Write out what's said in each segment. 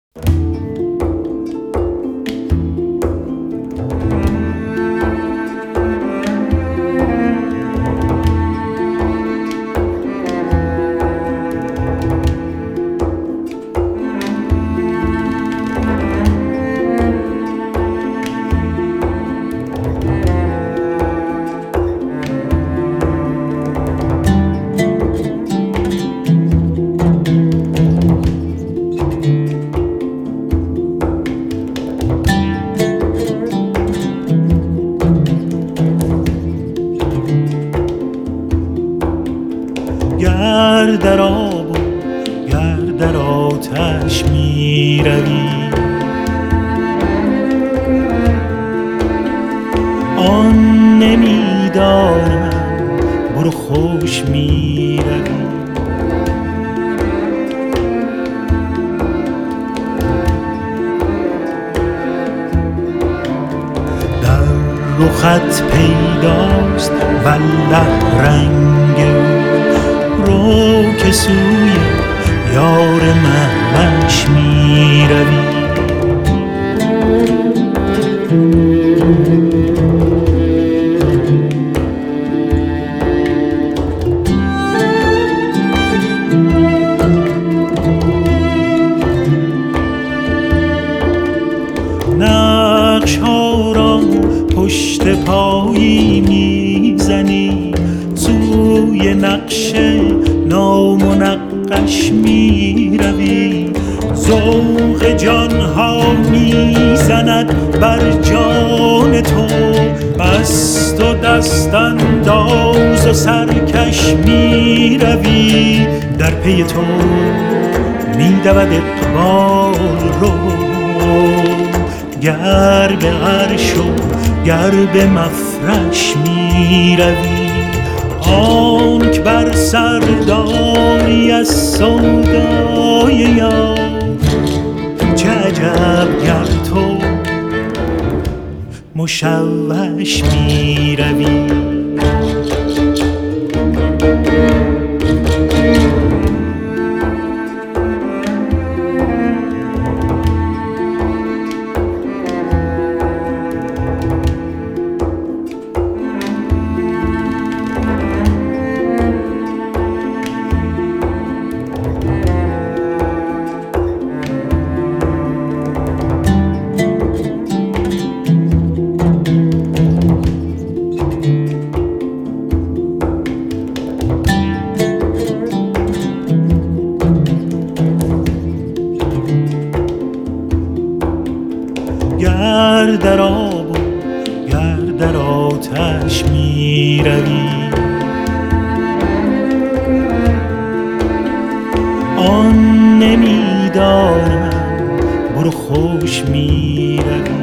گر در آب و گر در آتش می روی، آن نمی دانم برو خوش می روی. در رخت پیداست والله رنگ او، رو که سوی یار مهوش می روی. نقش ها را پشت پایی می زنی، سوی نقش نامنقش می روی. ذوق جان ها می زند بر جان تو، بس تو دست انداز و سرکش می روی. در پی تو می دود اقبال رو، گر به عرش و گر به مفرش می روی. آنک بر سر داری از سودای یار، چه عجب گر تو مشوش می روی. گر در آب و گر در آتش می روی، آن نمی دانم برو خوش می روی.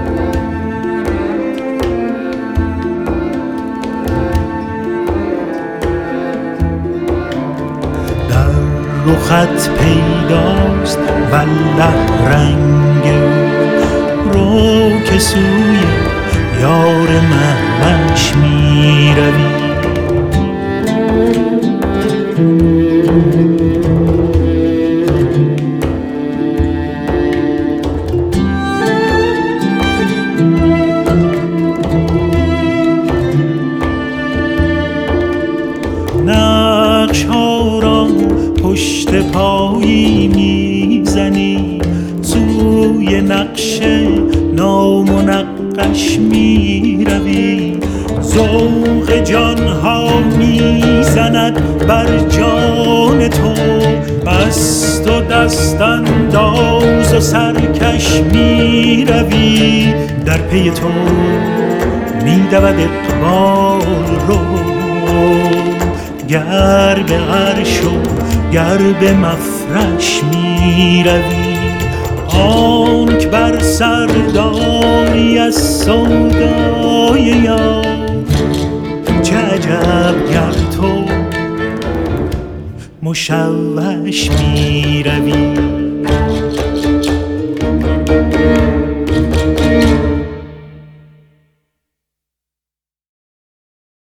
در رخت پیداست والله رنگ او، رو که سوی یار مهوش می روی. نقش ها را پشت پایی می زنی، سوی نقش نامنقش می روی. ذوق جان ها می زند بر جان تو، بس تو دست انداز و سرکش می روی. در پی تو می دود اقبال رو، گر به عرش و گر به مفرش می روی. آنک بر سر داری از سودای یار، چه عجب گر تو مشوش می روی.